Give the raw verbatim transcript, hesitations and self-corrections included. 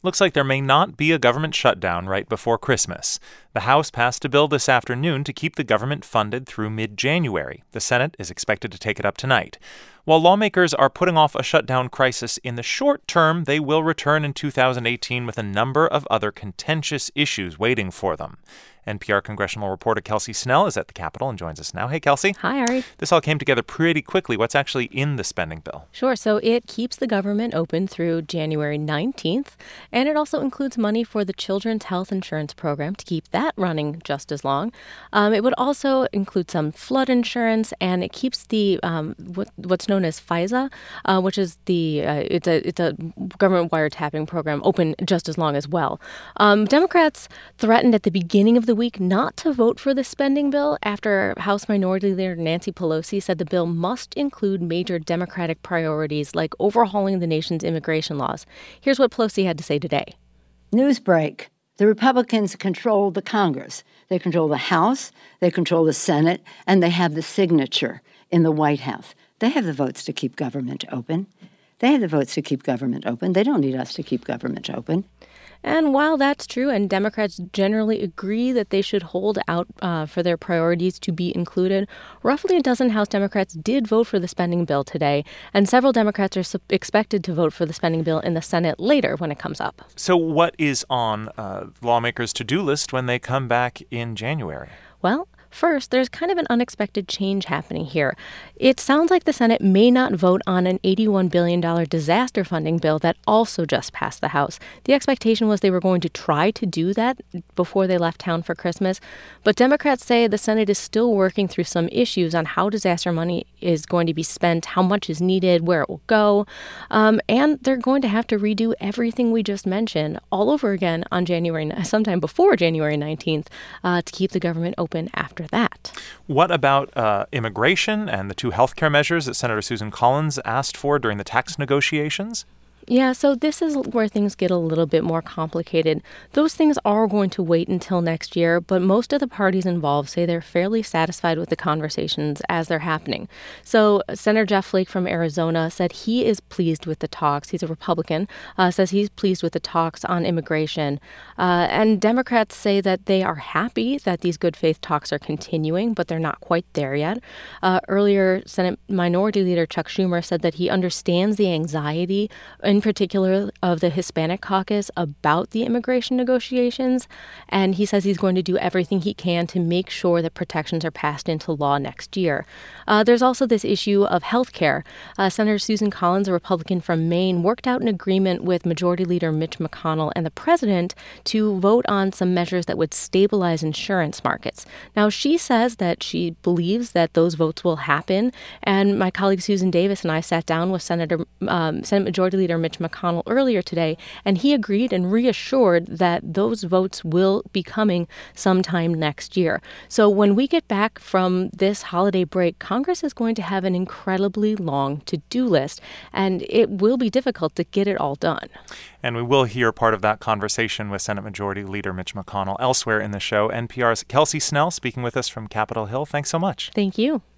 Looks like there may not be a government shutdown right before Christmas. The House passed a bill this afternoon to keep the government funded through mid-January. The Senate is expected to take it up tonight. While lawmakers are putting off a shutdown crisis in the short term, they will return in two thousand eighteen with a number of other contentious issues waiting for them. N P R congressional reporter Kelsey Snell is at the Capitol and joins us now. Hey, Kelsey. Hi, Ari. This all came together pretty quickly. What's actually in the spending bill? Sure. So it keeps the government open through January nineteenth, and it also includes money for the Children's Health Insurance Program to keep that running just as long. Um, it would also include some flood insurance, and it keeps the um, what, what's known as FISA, uh, which is the uh, it's a it's a government wiretapping program, open just as long as well. Um, Democrats threatened at the beginning of the week not to vote for the spending bill after House Minority Leader Nancy Pelosi said the bill must include major Democratic priorities like overhauling the nation's immigration laws. Here's what Pelosi had to say today. News break. The Republicans control the Congress. They control the House, they control the Senate, and they have the signature in the White House. They have the votes to keep government open. They have the votes to keep government open. They don't need us to keep government open. And while that's true, and Democrats generally agree that they should hold out uh, for their priorities to be included, roughly a dozen House Democrats did vote for the spending bill today, and several Democrats are su- expected to vote for the spending bill in the Senate later when it comes up. So what is on uh, lawmakers' to-do list when they come back in January? Well, first, there's kind of an unexpected change happening here. It sounds like the Senate may not vote on an eighty-one billion dollars disaster funding bill that also just passed the House. The expectation was they were going to try to do that before they left town for Christmas. But Democrats say the Senate is still working through some issues on how disaster money is going to be spent, how much is needed, where it will go. Um, and they're going to have to redo everything we just mentioned all over again on January, sometime before January nineteenth, uh, to keep the government open after that. What about uh, immigration and the two health care measures that Senator Susan Collins asked for during the tax negotiations? Yeah, so this is where things get a little bit more complicated. Those things are going to wait until next year, but most of the parties involved say they're fairly satisfied with the conversations as they're happening. So Senator Jeff Flake from Arizona said he is pleased with the talks. He's a Republican, uh, says he's pleased with the talks on immigration. Uh, and Democrats say that they are happy that these good faith talks are continuing, but they're not quite there yet. Uh, earlier, Senate Minority Leader Chuck Schumer said that he understands the anxiety in particular of the Hispanic caucus about the immigration negotiations, and he says he's going to do everything he can to make sure that protections are passed into law next year. Uh, there's also this issue of health care. Uh, Senator Susan Collins, a Republican from Maine, worked out an agreement with Majority Leader Mitch McConnell and the president to vote on some measures that would stabilize insurance markets. Now, she says that she believes that those votes will happen, and my colleague Susan Davis and I sat down with Senator um, Senate Majority Leader Mitch McConnell earlier today, and he agreed and reassured that those votes will be coming sometime next year. So when we get back from this holiday break, Congress is going to have an incredibly long to-do list, and it will be difficult to get it all done. And we will hear part of that conversation with Senate Majority Leader Mitch McConnell elsewhere in the show. N P R's Kelsey Snell speaking with us from Capitol Hill. Thanks so much. Thank you.